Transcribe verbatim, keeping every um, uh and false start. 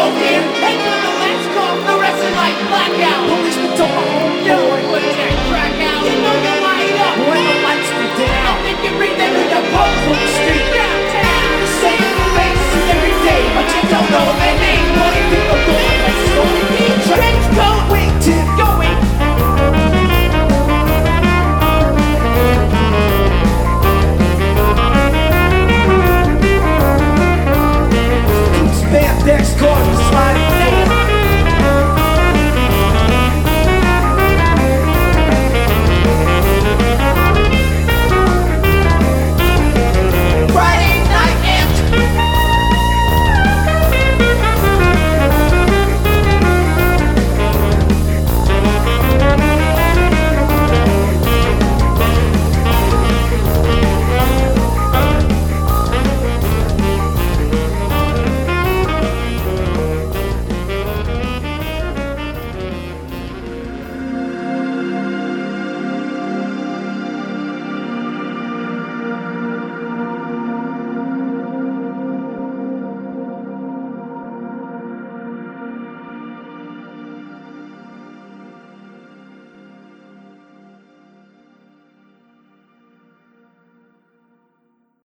here. Hang on the last call, fluorescent light blackout. Policeman told my homeboy, what is that, crack out? You know you light up when the lights go down. And you read them in the post on the street downtown. The same faces every day, but you don't know their name. Money people going places only need trench coat, wingtip, going. Spandex cars,